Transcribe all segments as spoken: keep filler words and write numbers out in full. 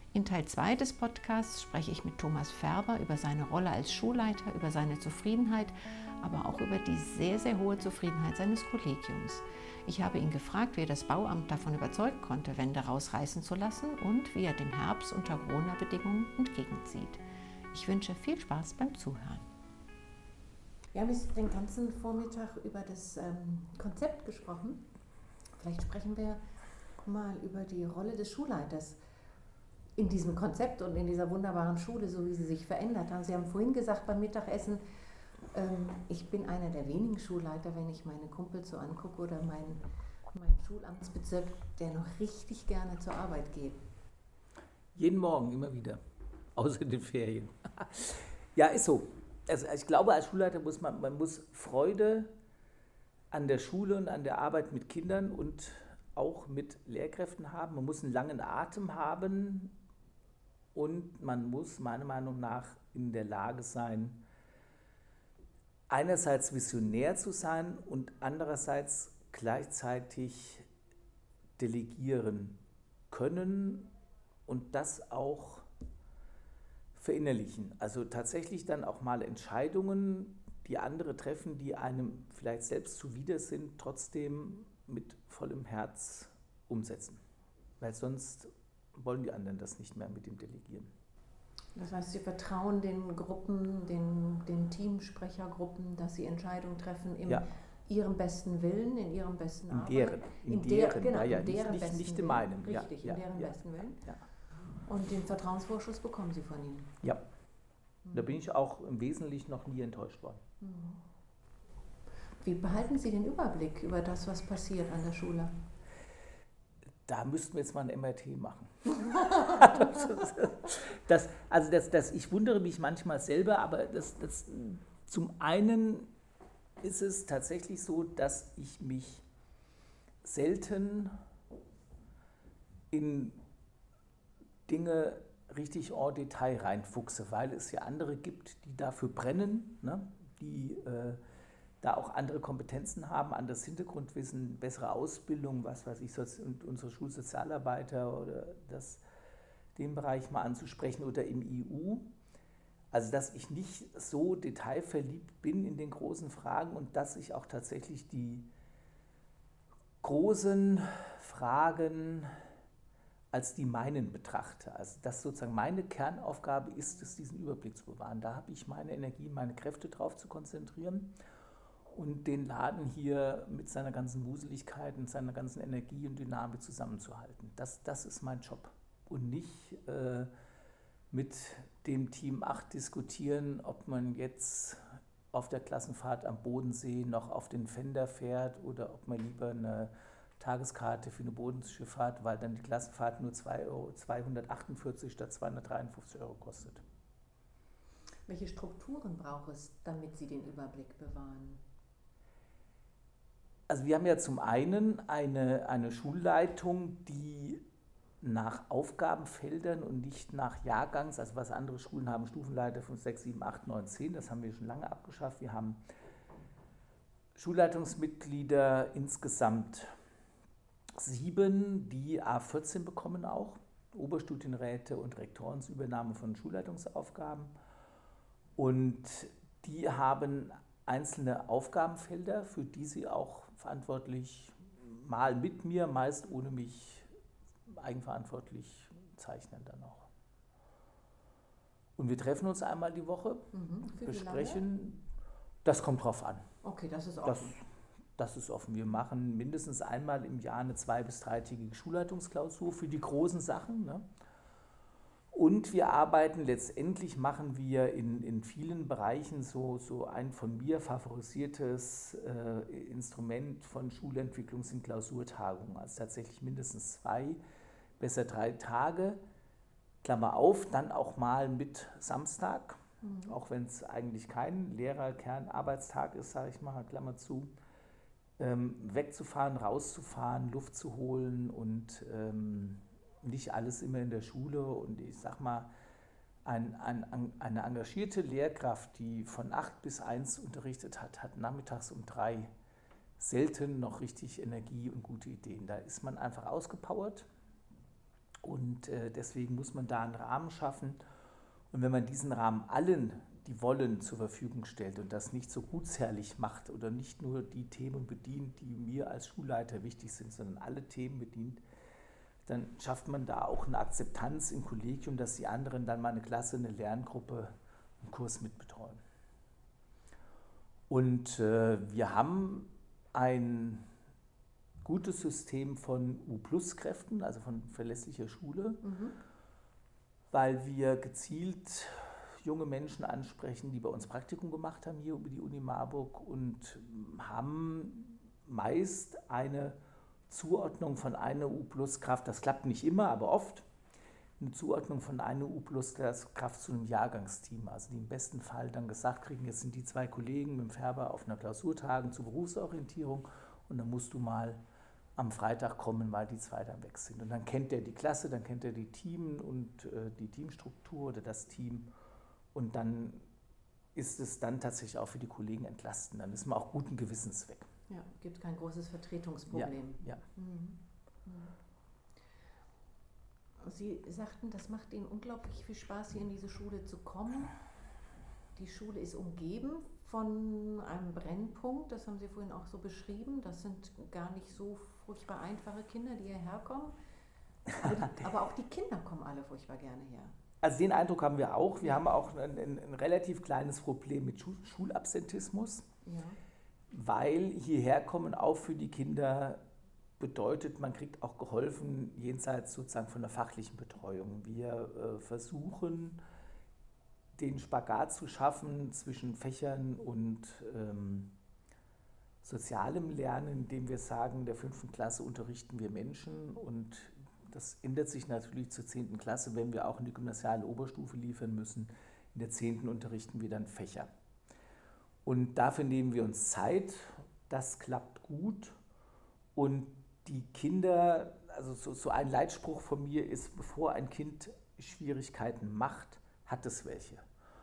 In Teil zwei des Podcasts spreche ich mit Thomas Färber über seine Rolle als Schulleiter, über seine Zufriedenheit, aber auch über die sehr, sehr hohe Zufriedenheit seines Kollegiums. Ich habe ihn gefragt, wie er das Bauamt davon überzeugen konnte, Wände rausreißen zu lassen und wie er dem Herbst unter Corona-Bedingungen entgegenzieht. Ich wünsche viel Spaß beim Zuhören. Wir haben jetzt den ganzen Vormittag über das ähm, Konzept gesprochen. Vielleicht sprechen wir mal über die Rolle des Schulleiters in diesem Konzept und in dieser wunderbaren Schule, so wie sie sich verändert haben. Sie haben vorhin gesagt beim Mittagessen, ähm, ich bin einer der wenigen Schulleiter, wenn ich meine Kumpels so angucke oder meinen mein Schulamtsbezirk, der noch richtig gerne zur Arbeit geht. Jeden Morgen, immer wieder, außer in den Ferien. Ja, ist so. Also ich glaube, als Schulleiter muss man, man muss Freude an der Schule und an der Arbeit mit Kindern und auch mit Lehrkräften haben. Man muss einen langen Atem haben und man muss meiner Meinung nach in der Lage sein, einerseits visionär zu sein und andererseits gleichzeitig delegieren können und das auch verinnerlichen. Also tatsächlich dann auch mal Entscheidungen, die andere treffen, die einem vielleicht selbst zuwider sind, trotzdem mit vollem Herz umsetzen. Weil sonst wollen die anderen das nicht mehr mit dem Delegieren. Das heißt, Sie vertrauen den Gruppen, den, den Teamsprechergruppen, dass sie Entscheidungen treffen im ja. ihrem besten Willen, in ihrem besten in Arbeit. Deren, in, in deren, der, genau, ja, ja, in deren nicht, besten nicht in Willen. meinem. Richtig, ja, in deren ja, besten Willen. Ja. Und den Vertrauensvorschuss bekommen Sie von Ihnen. Ja, mhm. Da bin ich auch im Wesentlichen noch nie enttäuscht worden. Mhm. Wie behalten Sie den Überblick über das, was passiert an der Schule? Da müssten wir jetzt mal ein M R T machen. das, also das, das, ich wundere mich manchmal selber, aber das, das, zum einen ist es tatsächlich so, dass ich mich selten in Dinge richtig en Detail reinfuchse, weil es ja andere gibt, die dafür brennen, ne? die äh, da auch andere Kompetenzen haben, anderes Hintergrundwissen, bessere Ausbildung, was weiß ich, und unsere Schulsozialarbeiter oder das, den Bereich mal anzusprechen oder im I U. Also dass ich nicht so detailverliebt bin in den großen Fragen und dass ich auch tatsächlich die großen Fragen als die meinen betrachte. Also dass sozusagen meine Kernaufgabe ist es, diesen Überblick zu bewahren. Da habe ich meine Energie, meine Kräfte drauf zu konzentrieren und den Laden hier mit seiner ganzen Wuseligkeit und seiner ganzen Energie und Dynamik zusammenzuhalten. Das, das ist mein Job. Und nicht äh, mit dem Team acht diskutieren, ob man jetzt auf der Klassenfahrt am Bodensee noch auf den Fender fährt oder ob man lieber eine Tageskarte für eine Bodensschifffahrt, weil dann die Klassenfahrt nur zweihundertachtundvierzig statt zweihundertdreiundfünfzig Euro kostet. Welche Strukturen braucht es, damit Sie den Überblick bewahren? Also wir haben ja zum einen eine, eine Schulleitung, die nach Aufgabenfeldern und nicht nach Jahrgangs, also was andere Schulen haben, Stufenleiter fünf, sechs, sieben, acht, neun, zehn, das haben wir schon lange abgeschafft. Wir haben Schulleitungsmitglieder insgesamt sieben, die A vierzehn bekommen auch, Oberstudienräte und Rektorensübernahme von Schulleitungsaufgaben. Und die haben einzelne Aufgabenfelder, für die sie auch verantwortlich mal mit mir, meist ohne mich eigenverantwortlich zeichnen dann auch. Und wir treffen uns einmal die Woche, mhm. besprechen, das kommt drauf an. Okay, das ist offen. Das, das ist offen. Wir machen mindestens einmal im Jahr eine zwei- bis dreitägige Schulleitungsklausur für die großen Sachen. Ne? Und wir arbeiten, letztendlich machen wir in, in vielen Bereichen so, so ein von mir favorisiertes äh, Instrument von Schulentwicklung sind Klausurtagungen. Also tatsächlich mindestens zwei, besser drei Tage, Klammer auf, dann auch mal mit Samstag, mhm. auch wenn es eigentlich kein Lehrerkernarbeitstag ist, sage ich mal, Klammer zu, ähm, wegzufahren, rauszufahren, Luft zu holen und ähm, nicht alles immer in der Schule. Und ich sag mal, ein, ein, eine engagierte Lehrkraft, die von acht bis eins unterrichtet hat, hat nachmittags um drei selten noch richtig Energie und gute Ideen. Da ist man einfach ausgepowert Und äh, deswegen muss man da einen Rahmen schaffen. Und wenn man diesen Rahmen allen, die wollen, zur Verfügung stellt und das nicht so gutsherrlich macht oder nicht nur die Themen bedient, die mir als Schulleiter wichtig sind, sondern alle Themen bedient, dann schafft man da auch eine Akzeptanz im Kollegium, dass die anderen dann mal eine Klasse, eine Lerngruppe, einen Kurs mitbetreuen. Und äh, wir haben ein gutes System von U-Plus-Kräften, also von verlässlicher Schule, mhm. weil wir gezielt junge Menschen ansprechen, die bei uns Praktikum gemacht haben hier über die Uni Marburg und haben meist eine Zuordnung von einer U-Plus-Kraft, das klappt nicht immer, aber oft, eine Zuordnung von einer U-Plus-Kraft zu einem Jahrgangsteam, also die im besten Fall dann gesagt kriegen, jetzt sind die zwei Kollegen mit dem Färber auf einer Klausurtagung zur Berufsorientierung und dann musst du mal am Freitag kommen, weil die zwei dann weg sind. Und dann kennt er die Klasse, dann kennt er die Team und äh, die Teamstruktur oder das Team und dann ist es dann tatsächlich auch für die Kollegen entlastend. Dann ist man auch guten Gewissens weg. Ja, gibt kein großes Vertretungsproblem. Ja, ja. Mhm. Sie sagten, das macht Ihnen unglaublich viel Spaß, hier in diese Schule zu kommen. Die Schule ist umgeben von einem Brennpunkt, das haben Sie vorhin auch so beschrieben. Das sind gar nicht so furchtbar einfache Kinder, die hierher kommen. Aber, die, aber auch die Kinder kommen alle furchtbar gerne her. Also den Eindruck haben wir auch. Wir haben auch ein, ein, ein relativ kleines Problem mit Schul- Schulabsentismus. Ja. Weil hierher kommen auch für die Kinder bedeutet, man kriegt auch geholfen jenseits sozusagen von der fachlichen Betreuung. Wir äh, versuchen, den Spagat zu schaffen zwischen Fächern und ähm, sozialem Lernen, indem wir sagen, in der fünften Klasse unterrichten wir Menschen und das ändert sich natürlich zur zehnten Klasse, wenn wir auch in die gymnasiale Oberstufe liefern müssen. In der zehnten unterrichten wir dann Fächer. Und dafür nehmen wir uns Zeit, das klappt gut und die Kinder, also so, so ein Leitspruch von mir ist, bevor ein Kind Schwierigkeiten macht, hat es welche.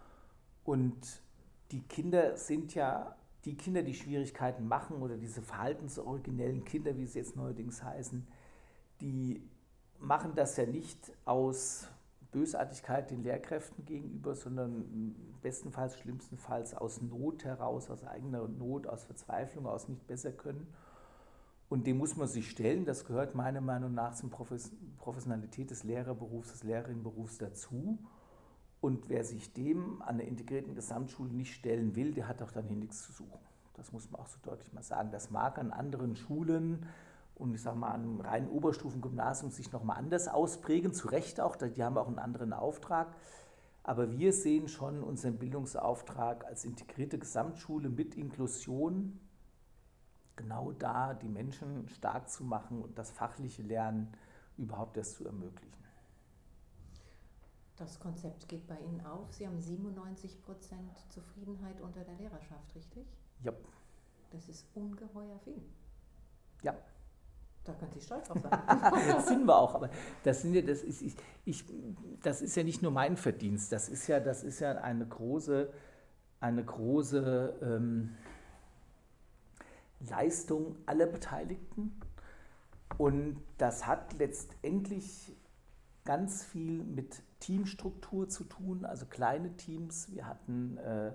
Und die Kinder sind ja, die Kinder, die Schwierigkeiten machen oder diese verhaltensoriginellen Kinder, wie sie jetzt neuerdings heißen, die machen das ja nicht aus Bösartigkeit den Lehrkräften gegenüber, sondern bestenfalls, schlimmstenfalls aus Not heraus, aus eigener Not, aus Verzweiflung, aus nicht besser können. Und dem muss man sich stellen. Das gehört meiner Meinung nach zur Professionalität des Lehrerberufs, des Lehrerinnenberufs dazu. Und wer sich dem an der integrierten Gesamtschule nicht stellen will, der hat auch dann hier nichts zu suchen. Das muss man auch so deutlich mal sagen. Das mag an anderen Schulen und ich sage mal, an einem reinen Oberstufengymnasium sich nochmal anders ausprägen, zu Recht auch, die haben auch einen anderen Auftrag. Aber wir sehen schon unseren Bildungsauftrag als integrierte Gesamtschule mit Inklusion, genau da die Menschen stark zu machen und das fachliche Lernen überhaupt erst zu ermöglichen. Das Konzept geht bei Ihnen auf. Sie haben siebenundneunzig Prozent Zufriedenheit unter der Lehrerschaft, richtig? Ja. Das ist ungeheuer viel. Ja. Da können Sie stolz drauf sein. Das sind wir auch, aber das, sind ja, das, ist, ich, ich, das ist ja nicht nur mein Verdienst, das ist ja, das ist ja eine große, eine große ähm, Leistung aller Beteiligten und das hat letztendlich ganz viel mit Teamstruktur zu tun, also kleine Teams. Wir hatten äh,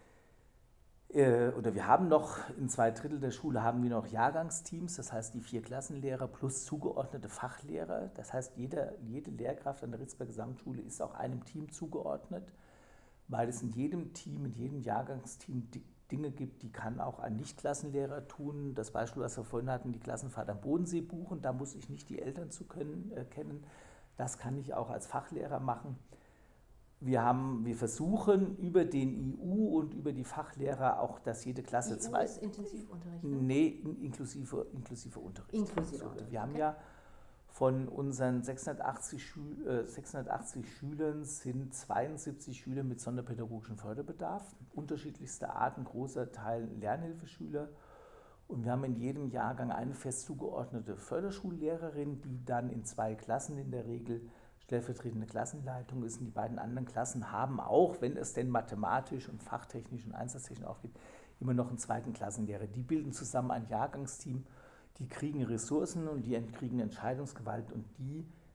oder wir haben noch, in zwei Drittel der Schule haben wir noch Jahrgangsteams, das heißt die vier Klassenlehrer plus zugeordnete Fachlehrer. Das heißt, jeder, jede Lehrkraft an der Ritzberger Gesamtschule ist auch einem Team zugeordnet, weil es in jedem Team, in jedem Jahrgangsteam Dinge gibt, die kann auch ein Nicht-Klassenlehrer tun. Das Beispiel, was wir vorhin hatten, die Klassenfahrt am Bodensee buchen, da muss ich nicht die Eltern zu können, äh, kennen. Das kann ich auch als Fachlehrer machen. Wir, haben, wir versuchen über den I U und über die Fachlehrer auch, dass jede Klasse zwei... I U ist Intensivunterricht? Ne? Nee, inklusive, inklusive Unterricht. Inklusive also, Unterricht. Wir haben okay. ja von unseren sechshundertachtzig, Schül äh, sechshundertachtzig Schülern sind zweiundsiebzig Schüler mit sonderpädagogischem Förderbedarf, unterschiedlichster Art, ein großer Teil Lernhilfeschüler. Und wir haben in jedem Jahrgang eine fest zugeordnete Förderschullehrerin, die dann in zwei Klassen in der Regel stellvertretende Klassenleitung ist. Und die beiden anderen Klassen haben auch, wenn es denn mathematisch und fachtechnisch und einsatztechnisch auch gibt, immer noch einen zweiten Klassenlehrer. Die bilden zusammen ein Jahrgangsteam, die kriegen Ressourcen und die kriegen Entscheidungsgewalt und die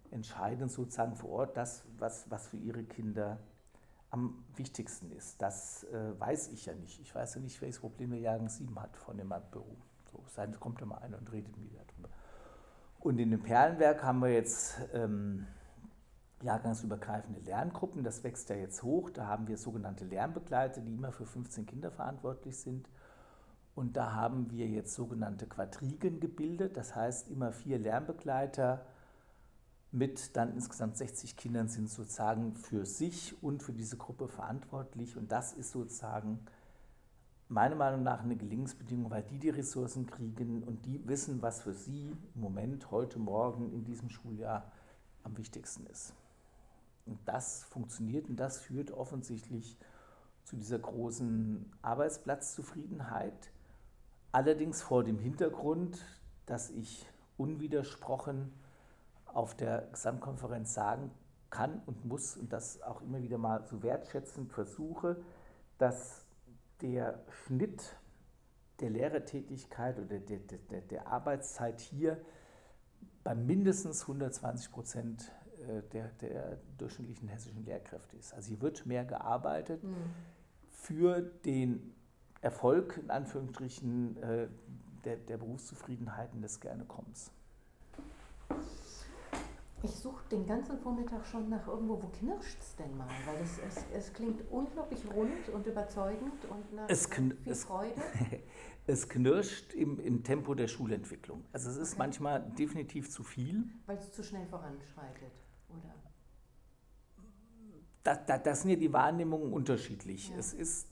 entscheiden sozusagen vor Ort das, was, was für ihre Kinder am wichtigsten ist. Das äh, weiß ich ja nicht. Ich weiß ja nicht, welches Problem der Jahrgang sieben hat von dem Büro. So, sein kommt ja mal einer und redet wieder drüber. Und in dem Perlenwerk haben wir jetzt ähm, jahrgangsübergreifende Lerngruppen. Das wächst ja jetzt hoch. Da haben wir sogenannte Lernbegleiter, die immer für fünfzehn Kinder verantwortlich sind. Und da haben wir jetzt sogenannte Quadrigen gebildet. Das heißt, immer vier Lernbegleiter mit dann insgesamt sechzig Kindern sind sozusagen für sich und für diese Gruppe verantwortlich. Und das ist sozusagen meiner Meinung nach eine Gelingensbedingung, weil die die Ressourcen kriegen und die wissen, was für sie im Moment, heute, morgen, in diesem Schuljahr am wichtigsten ist. Und das funktioniert und das führt offensichtlich zu dieser großen Arbeitsplatzzufriedenheit. Allerdings vor dem Hintergrund, dass ich unwidersprochen auf der Gesamtkonferenz sagen kann und muss und das auch immer wieder mal so wertschätzend versuche, dass der Schnitt der Lehrertätigkeit oder der, der, der Arbeitszeit hier bei mindestens hundertzwanzig Prozent der, der durchschnittlichen hessischen Lehrkräfte ist. Also hier wird mehr gearbeitet mhm. für den Erfolg, in Anführungsstrichen, der, der Berufszufriedenheit und des Gerne-Kommens. Ich suche den ganzen Vormittag schon nach irgendwo, wo knirscht es denn mal? Weil das, es, es klingt unglaublich rund und überzeugend und nach es kn- viel es, Freude. Es knirscht im, im Tempo der Schulentwicklung. Also es ist okay. manchmal definitiv zu viel. Weil es zu schnell voranschreitet, oder? Da, da, das sind ja die Wahrnehmungen unterschiedlich. Ja. Es ist,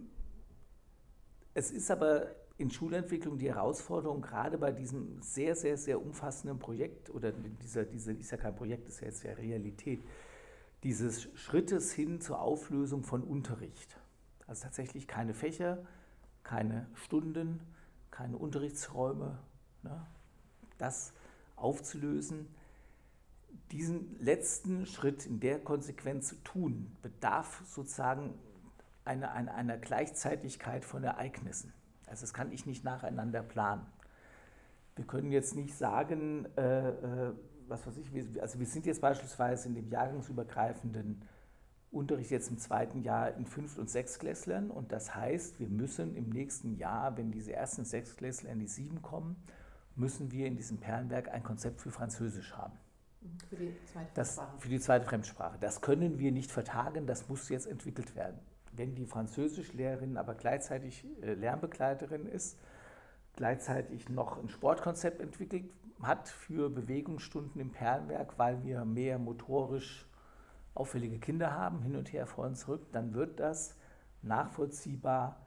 es ist aber in Schulentwicklung die Herausforderung, gerade bei diesem sehr, sehr, sehr umfassenden Projekt, oder dieser, diese ist ja kein Projekt, ist ja jetzt ja Realität, dieses Schrittes hin zur Auflösung von Unterricht. Also tatsächlich keine Fächer, keine Stunden, keine Unterrichtsräume, ne? Das aufzulösen. Diesen letzten Schritt in der Konsequenz zu tun, bedarf sozusagen einer, einer, einer Gleichzeitigkeit von Ereignissen. Also das kann ich nicht nacheinander planen. Wir können jetzt nicht sagen, äh, äh, was weiß ich, wir, also wir sind jetzt beispielsweise in dem jahrgangsübergreifenden Unterricht jetzt im zweiten Jahr in Fünft- und Sechstklässlern und das heißt, wir müssen im nächsten Jahr, wenn diese ersten Sechstklässler in die Sieben kommen, müssen wir in diesem Perlenwerk ein Konzept für Französisch haben. Für die zweite das, Fremdsprache. Für die zweite Fremdsprache. Das können wir nicht vertagen, das muss jetzt entwickelt werden. Wenn die Französischlehrerin aber gleichzeitig äh, Lernbegleiterin ist, gleichzeitig noch ein Sportkonzept entwickelt hat für Bewegungsstunden im Perlenwerk, weil wir mehr motorisch auffällige Kinder haben, hin und her, vor und zurück, dann wird das nachvollziehbar,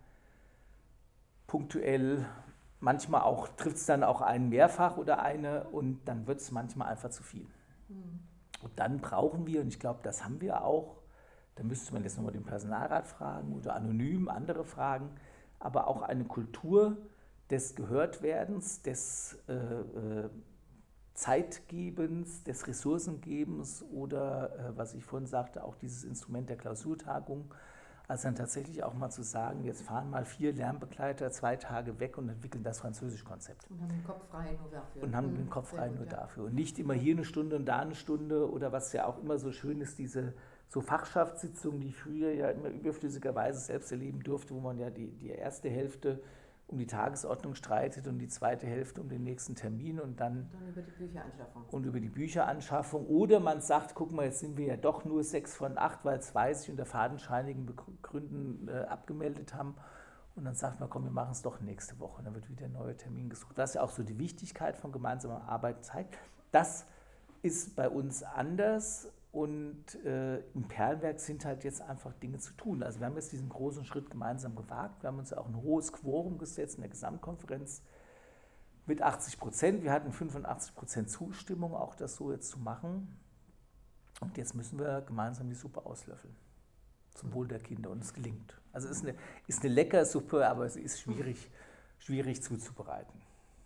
punktuell, manchmal auch trifft es dann auch einen mehrfach oder eine und dann wird es manchmal einfach zu viel. Mhm. Und dann brauchen wir, und ich glaube, das haben wir auch, da müsste man jetzt nochmal den Personalrat fragen oder anonym andere fragen, aber auch eine Kultur des Gehörtwerdens, des äh, äh, Zeitgebens, des Ressourcengebens oder, äh, was ich vorhin sagte, auch dieses Instrument der Klausurtagung. Also dann tatsächlich auch mal zu sagen, jetzt fahren mal vier Lernbegleiter zwei Tage weg und entwickeln das Französischkonzept. Und haben den Kopf frei nur dafür. Und haben mhm, den Kopf frei gut, nur ja. dafür. Und nicht immer hier eine Stunde und da eine Stunde oder was ja auch immer so schön ist, diese so Fachschaftssitzungen, die ich früher ja immer überflüssigerweise selbst erleben durfte, wo man ja die, die erste Hälfte um die Tagesordnung streitet und die zweite Hälfte um den nächsten Termin und dann, dann über die Bücheranschaffung. Und über die Bücheranschaffung. Oder man sagt, guck mal, jetzt sind wir ja doch nur sechs von acht, weil zwei sich unter fadenscheinigen Gründen äh, abgemeldet haben. Und dann sagt man, komm, wir machen es doch nächste Woche. Und dann wird wieder ein neuer Termin gesucht. Das ist ja auch so die Wichtigkeit von gemeinsamer Arbeit zeigt. Das ist bei uns anders. Und äh, im Perlenwerk sind halt jetzt einfach Dinge zu tun. Also wir haben jetzt diesen großen Schritt gemeinsam gewagt. Wir haben uns ja auch ein hohes Quorum gesetzt in der Gesamtkonferenz mit achtzig Prozent. Wir hatten fünfundachtzig Prozent Zustimmung, auch das so jetzt zu machen. Und jetzt müssen wir gemeinsam die Suppe auslöffeln. Zum Wohl der Kinder. Und es gelingt. Also es ist eine, ist eine leckere Suppe, aber sie ist schwierig, schwierig zuzubereiten.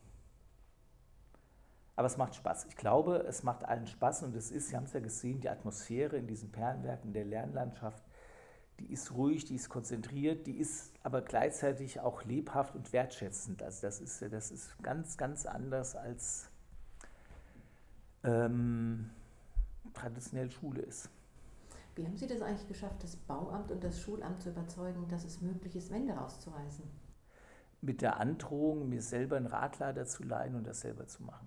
Aber es macht Spaß. Ich glaube, es macht allen Spaß und es ist, Sie haben es ja gesehen, die Atmosphäre in diesen Perlenwerken der Lernlandschaft, die ist ruhig, die ist konzentriert, die ist aber gleichzeitig auch lebhaft und wertschätzend. Also das ist, das ist ganz, ganz anders als, ähm, traditionell Schule ist. Wie haben Sie das eigentlich geschafft, das Bauamt und das Schulamt zu überzeugen, dass es möglich ist, Wände rauszureißen? Mit der Androhung, mir selber einen Radlader zu leihen und das selber zu machen.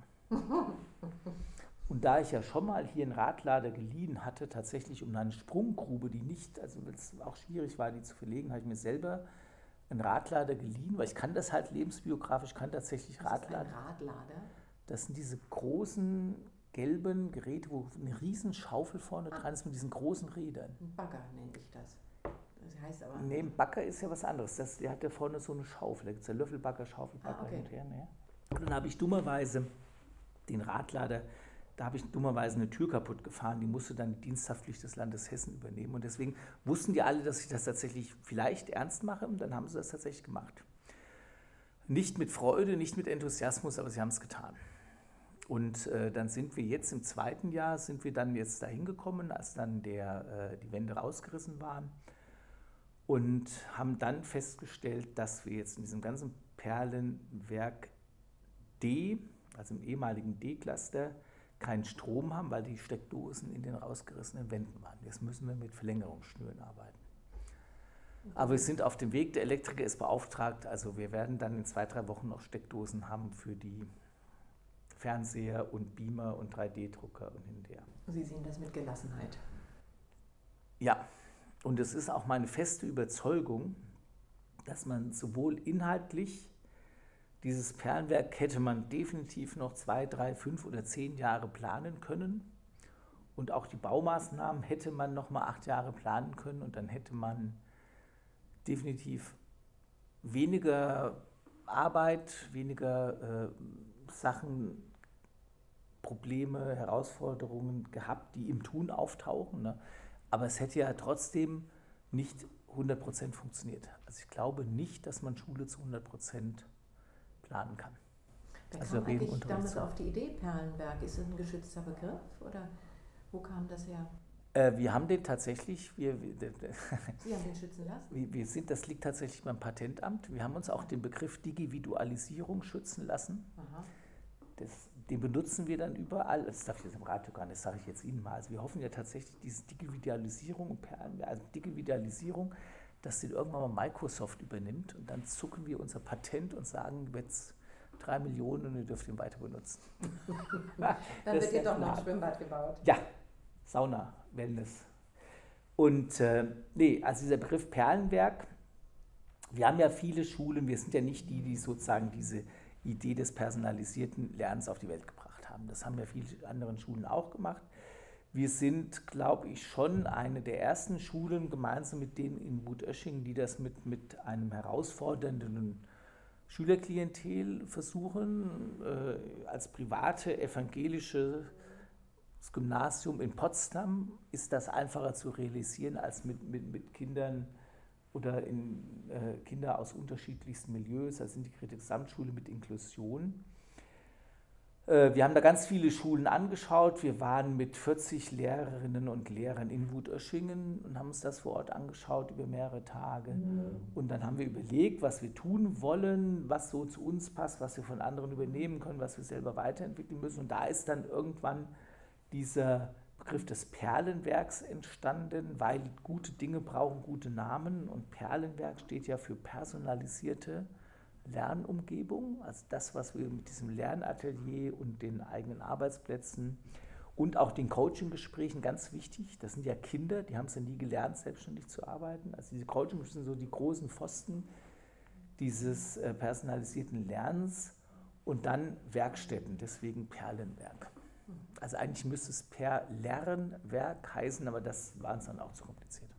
Und da ich ja schon mal hier einen Radlader geliehen hatte, tatsächlich um eine Sprunggrube, die nicht, also es auch schwierig war, die zu verlegen, habe ich mir selber einen Radlader geliehen, weil ich kann das halt lebensbiografisch, ich kann tatsächlich Radlader. Was ist ein Radlader? Das sind diese großen gelben Geräte, wo eine riesen Schaufel vorne ah. dran ist mit diesen großen Rädern. Ein Bagger nenne ich das. Das heißt aber... Nee, ein Bagger ist ja was anderes. Das, der hat ja vorne so eine Schaufel. Da gibt es ja Löffelbagger, Schaufelbagger ah, okay. hin und her. Ne? Und dann habe ich dummerweise den Radlader, da habe ich dummerweise eine Tür kaputt gefahren, die musste dann die Diensthaftpflicht des Landes Hessen übernehmen. Und deswegen wussten die alle, dass ich das tatsächlich vielleicht ernst mache. Und dann haben sie das tatsächlich gemacht. Nicht mit Freude, nicht mit Enthusiasmus, aber sie haben es getan. Und äh, dann sind wir jetzt im zweiten Jahr, sind wir dann jetzt dahin gekommen, als dann der, äh, die Wände rausgerissen waren und haben dann festgestellt, dass wir jetzt in diesem ganzen Perlenwerk D, also im ehemaligen D-Cluster, keinen Strom haben, weil die Steckdosen in den rausgerissenen Wänden waren. Jetzt müssen wir mit Verlängerungsschnüren arbeiten. Aber wir sind auf dem Weg, der Elektriker ist beauftragt, also wir werden dann in zwei, drei Wochen noch Steckdosen haben für die Fernseher und Beamer und drei D Drucker und hinterher. Sie sehen das mit Gelassenheit. Ja, und es ist auch meine feste Überzeugung, dass man sowohl inhaltlich, dieses Perlenwerk hätte man definitiv noch zwei, drei, fünf oder zehn Jahre planen können und auch die Baumaßnahmen hätte man noch mal acht Jahre planen können und dann hätte man definitiv weniger Arbeit, weniger äh, Sachen, Probleme, Herausforderungen gehabt, die im Tun auftauchen. Ne? Aber es hätte ja trotzdem nicht hundert Prozent funktioniert. Also ich glaube nicht, dass man Schule zu hundert Prozent planen kann. Wer also kam eigentlich damals auf die Idee Perlenwerk? Ist es ein geschützter Begriff oder wo kam das her? Äh, wir haben den tatsächlich, wir, wir, Sie haben den schützen lassen? Wir, wir sind, das liegt tatsächlich beim Patentamt. Wir haben uns auch den Begriff Digividualisierung schützen lassen. Aha. Das, den benutzen wir dann überall. Das darf ich jetzt im Radio gar nicht, das sage ich jetzt Ihnen mal. Also wir hoffen ja tatsächlich, diese Digividualisierung und Perlenwerk, also Digividualisierung, dass den irgendwann mal Microsoft übernimmt und dann zucken wir unser Patent und sagen, jetzt drei Millionen und ihr dürft ihn weiter benutzen. Dann wird hier doch noch ein Schwimmbad gebaut. Ja, Sauna, Wellness. Und äh, nee, also dieser Begriff Perlenwerk, wir haben ja viele Schulen, wir sind ja nicht die, die sozusagen diese Idee des personalisierten Lernens auf die Welt gebracht haben. Das haben ja viele andere Schulen auch gemacht. Wir sind, glaube ich, schon eine der ersten Schulen, gemeinsam mit denen in Wutöschingen, die das mit, mit einem herausfordernden Schülerklientel versuchen. Äh, als private evangelische Gymnasium in Potsdam ist das einfacher zu realisieren als mit, mit, mit Kindern oder in äh, Kinder aus unterschiedlichsten Milieus, als integrierte Gesamtschule mit Inklusion. Äh, wir haben da ganz viele Schulen angeschaut. Wir waren mit vierzig Lehrerinnen und Lehrern in Wutöschingen und haben uns das vor Ort angeschaut über mehrere Tage. Mhm. Und dann haben wir überlegt, was wir tun wollen, was so zu uns passt, was wir von anderen übernehmen können, was wir selber weiterentwickeln müssen. Und da ist dann irgendwann dieser Begriff des Perlenwerks entstanden, weil gute Dinge brauchen gute Namen und Perlenwerk steht ja für personalisierte Lernumgebung, also das, was wir mit diesem Lernatelier und den eigenen Arbeitsplätzen und auch den Coaching-Gesprächen, ganz wichtig, das sind ja Kinder, die haben es ja nie gelernt, selbstständig zu arbeiten, also diese Coaching-Gespräche sind so die großen Pfosten dieses personalisierten Lernens und dann Werkstätten, deswegen Perlenwerk. Also eigentlich müsste es Perlernwerk heißen, aber das war uns dann auch zu kompliziert.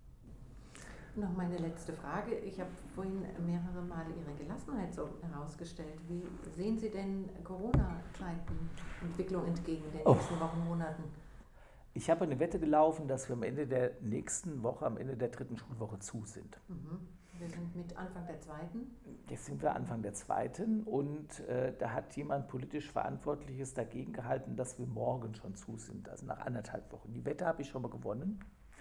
Noch meine letzte Frage. Ich habe vorhin mehrere Male Ihre Gelassenheit so herausgestellt. Wie sehen Sie denn Corona-Zeiten, Entwicklung entgegen in den oh. nächsten Wochen, Monaten? Ich habe eine Wette gelaufen, dass wir am Ende der nächsten Woche, am Ende der dritten Schulwoche zu sind. Mhm. Wir sind mit Anfang der zweiten. Jetzt sind wir Anfang der zweiten und äh, da hat jemand politisch Verantwortliches dagegen gehalten, dass wir morgen schon zu sind, also nach anderthalb Wochen. Die Wette habe ich schon mal gewonnen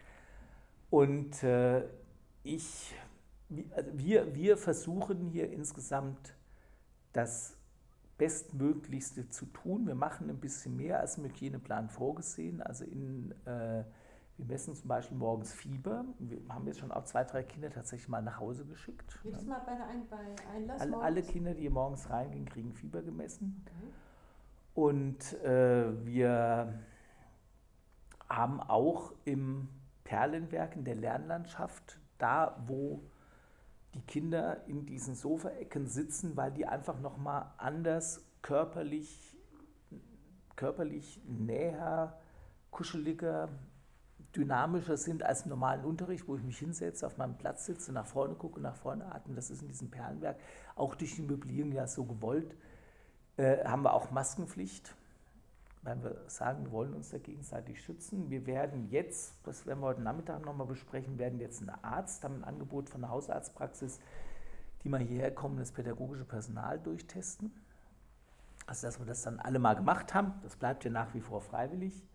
und äh, ich, also wir, wir versuchen hier insgesamt das Bestmöglichste zu tun. Wir machen ein bisschen mehr als im Hygieneplan vorgesehen. Also in, äh, wir messen zum Beispiel morgens Fieber. Wir haben jetzt schon auch zwei, drei Kinder tatsächlich mal nach Hause geschickt. Jedes Mal bei, der Ein bei Einlass alle, morgens? alle Kinder, die morgens reingehen, kriegen Fieber gemessen. Okay. Und äh, wir haben auch im Perlenwerk in der Lernlandschaft, da wo die Kinder in diesen Sofaecken sitzen, weil die einfach nochmal anders körperlich, körperlich näher, kuscheliger, dynamischer sind als im normalen Unterricht, wo ich mich hinsetze, auf meinem Platz sitze, nach vorne gucke, nach vorne atme. Das ist in diesem Perlenwerk auch durch die Möblierung ja so gewollt. Äh, haben wir auch Maskenpflicht, weil wir sagen, wir wollen uns da gegenseitig schützen. Wir werden jetzt, das werden wir heute Nachmittag nochmal besprechen, werden jetzt einen Arzt, haben ein Angebot von der Hausarztpraxis, die mal hierher kommen, das pädagogische Personal durchtesten. Also dass wir das dann alle mal gemacht haben, das bleibt ja nach wie vor freiwillig.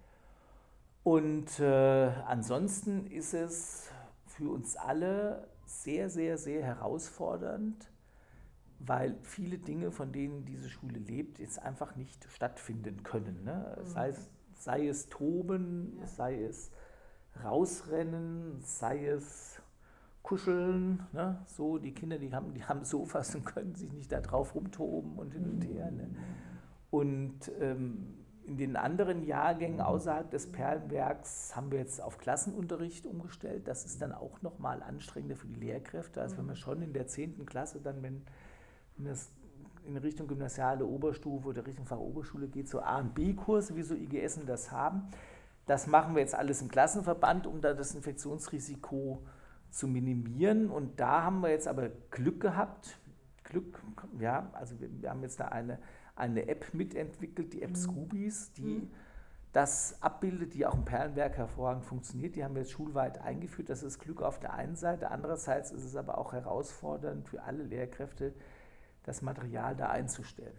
Und äh, ansonsten ist es für uns alle sehr, sehr, sehr herausfordernd, weil viele Dinge, von denen diese Schule lebt, jetzt einfach nicht stattfinden können. Ne? Mhm. Sei es, sei es Toben, ja. sei es Rausrennen, sei es Kuscheln. Ne? So, die Kinder, die haben, die haben Sofas und können sich nicht da drauf rumtoben und hin und her. Ne? Und ähm, in den anderen Jahrgängen außerhalb des Perlenwerks haben wir jetzt auf Klassenunterricht umgestellt. Das ist dann auch nochmal anstrengender für die Lehrkräfte, als wenn wir schon in der zehnten Klasse dann, wenn wenn das in Richtung gymnasiale Oberstufe oder Richtung Fachoberschule geht, so A- und B-Kurse, wie so I G Essen das haben. Das machen wir jetzt alles im Klassenverband, um da das Infektionsrisiko zu minimieren. Und da haben wir jetzt aber Glück gehabt. Glück, ja, also wir, wir haben jetzt da eine, eine App mitentwickelt, die App Scoobies, die mhm. das abbildet, die auch im Perlenwerk hervorragend funktioniert. Die haben wir jetzt schulweit eingeführt. Das ist Glück auf der einen Seite. Andererseits ist es aber auch herausfordernd für alle Lehrkräfte, das Material da einzustellen.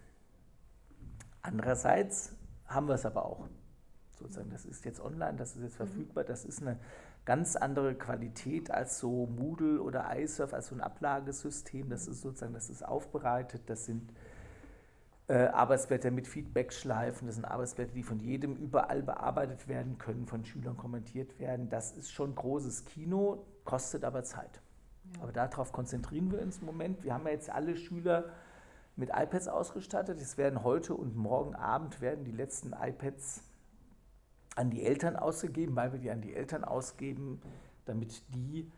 Andererseits haben wir es aber auch. Sozusagen, das ist jetzt online, das ist jetzt verfügbar, das ist eine ganz andere Qualität als so Moodle oder iSurf, als so ein Ablagesystem. Das ist sozusagen, das ist aufbereitet, das sind äh, Arbeitsblätter mit Feedbackschleifen, das sind Arbeitsblätter, die von jedem überall bearbeitet werden können, von Schülern kommentiert werden. Das ist schon großes Kino, kostet aber Zeit. Ja. Aber darauf konzentrieren wir uns im Moment. Wir haben ja jetzt alle Schüler mit iPads ausgestattet. Es werden heute und morgen Abend werden die letzten iPads an die Eltern ausgegeben, weil wir die an die Eltern ausgeben, damit die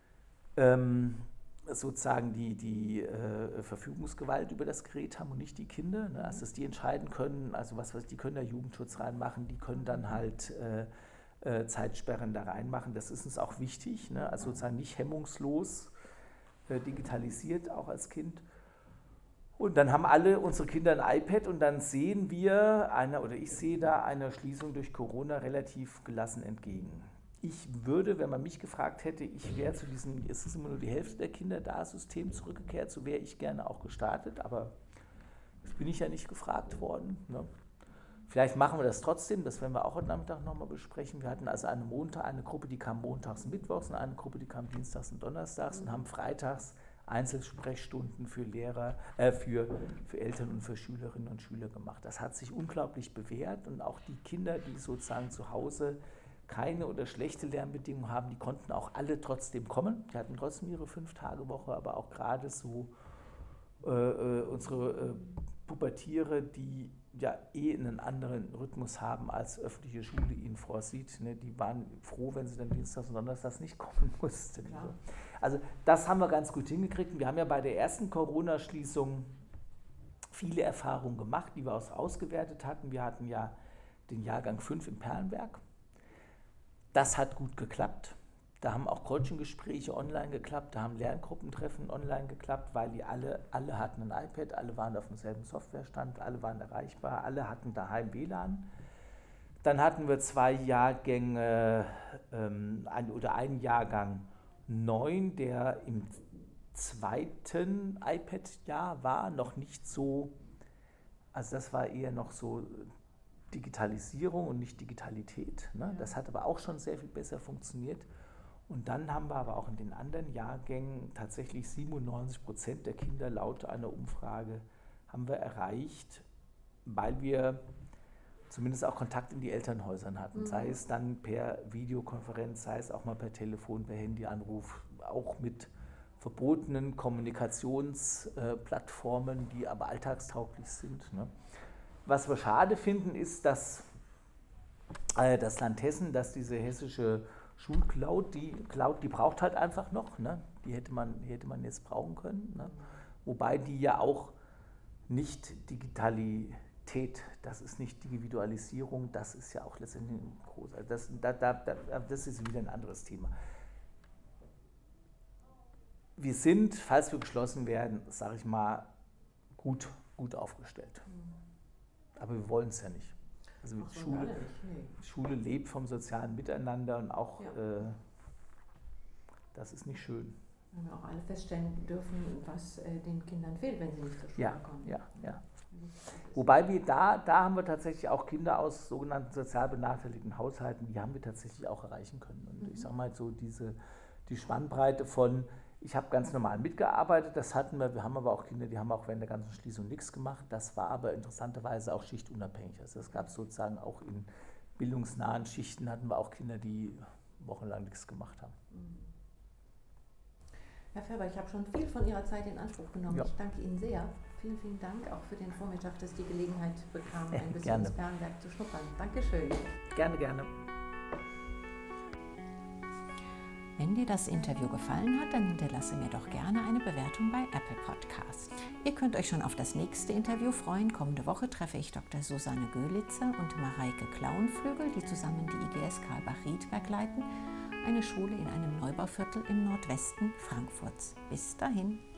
ähm, sozusagen die, die äh, Verfügungsgewalt über das Gerät haben und nicht die Kinder. Ne? Also dass die entscheiden können, also was weiß, die können da Jugendschutz reinmachen, die können dann halt äh, äh, Zeitsperren da reinmachen. Das ist uns auch wichtig, ne? Also sozusagen nicht hemmungslos äh, digitalisiert, auch als Kind. Und dann haben alle unsere Kinder ein iPad und dann sehen wir, eine, oder ich sehe da einer Schließung durch Corona relativ gelassen entgegen. Ich würde, wenn man mich gefragt hätte, ich wäre zu diesem, es ist immer nur die Hälfte der Kinder da, System zurückgekehrt, so wäre ich gerne auch gestartet, aber das bin ich ja nicht gefragt worden. Ne? Vielleicht machen wir das trotzdem, das werden wir auch heute Nachmittag nochmal besprechen. Wir hatten also eine, Montag, eine Gruppe, die kam montags und mittwochs und eine Gruppe, die kam dienstags und donnerstags und haben freitags Einzelsprechstunden für Lehrer, äh, für, für Eltern und für Schülerinnen und Schüler gemacht. Das hat sich unglaublich bewährt und auch die Kinder, die sozusagen zu Hause keine oder schlechte Lernbedingungen haben, die konnten auch alle trotzdem kommen. Die hatten trotzdem ihre Fünf-Tage-Woche, aber auch gerade so äh, unsere äh, Pubertiere, die ja eh einen anderen Rhythmus haben, als öffentliche Schule ihnen vorsieht. Ne? Die waren froh, wenn sie dann Dienstags und Donnerstags nicht kommen mussten. Ja. Also das haben wir ganz gut hingekriegt. Wir haben ja bei der ersten Corona-Schließung viele Erfahrungen gemacht, die wir auch ausgewertet hatten. Wir hatten ja den Jahrgang fünf im Perlenwerk. Das hat gut geklappt. Da haben auch Coaching-Gespräche online geklappt, da haben Lerngruppentreffen online geklappt, weil die alle, alle hatten ein iPad, alle waren auf demselben Softwarestand, alle waren erreichbar, alle hatten daheim W L A N. Dann hatten wir zwei Jahrgänge ähm, ein, oder einen Jahrgang neun, der im zweiten iPad-Jahr war, noch nicht so, also das war eher noch so Digitalisierung und nicht Digitalität. Ne? Ja. Das hat aber auch schon sehr viel besser funktioniert. Und dann haben wir aber auch in den anderen Jahrgängen tatsächlich siebenundneunzig Prozent der Kinder laut einer Umfrage haben wir erreicht, weil wir zumindest auch Kontakt in die Elternhäusern hatten, mhm. sei es dann per Videokonferenz, sei es auch mal per Telefon, per Handyanruf, auch mit verbotenen Kommunikationsplattformen, die aber alltagstauglich sind. Ne? Was wir schade finden, ist, dass äh, das Land Hessen, dass diese hessische Schulcloud, die Cloud, die braucht halt einfach noch, ne? Die hätte man, die hätte man jetzt brauchen können. Ne? Wobei die ja auch nicht Digitalität, das ist nicht Individualisierung, das ist ja auch letztendlich ein großes, also das, da, da, da, das ist wieder ein anderes Thema. Wir sind, falls wir geschlossen werden, sage ich mal, gut, gut aufgestellt. Aber wir wollen es ja nicht. Also Ach, Schule, nicht, nee. Schule lebt vom sozialen Miteinander und auch, ja. äh, das ist nicht schön. Wenn wir auch alle feststellen dürfen, was äh, den Kindern fehlt, wenn sie nicht zur Schule ja, kommen. Ja, ja. Wobei wir da, da haben wir tatsächlich auch Kinder aus sogenannten sozial benachteiligten Haushalten, die haben wir tatsächlich auch erreichen können. Und mhm. ich sage mal so, diese, die Spannbreite von, ich habe ganz normal mitgearbeitet, das hatten wir, wir haben aber auch Kinder, die haben auch während der ganzen Schließung nichts gemacht, das war aber interessanterweise auch schichtunabhängig. Also es gab sozusagen auch in bildungsnahen Schichten hatten wir auch Kinder, die wochenlang nichts gemacht haben. Herr Färber, ich habe schon viel von Ihrer Zeit in Anspruch genommen. Ja. Ich danke Ihnen sehr. Vielen, vielen Dank auch für den Vormittag, dass die Gelegenheit bekam, ja, ein bisschen gerne. ins Bärenberg zu schnuppern. Dankeschön. Gerne, gerne. Wenn dir das Interview gefallen hat, dann hinterlasse mir doch gerne eine Bewertung bei Apple Podcast. Ihr könnt euch schon auf das nächste Interview freuen. Kommende Woche treffe ich Doktor Susanne Göhlitzer und Mareike Klauenflügel, die zusammen die I G S Karlbach-Riedberg leiten, eine Schule in einem Neubauviertel im Nordwesten Frankfurts. Bis dahin.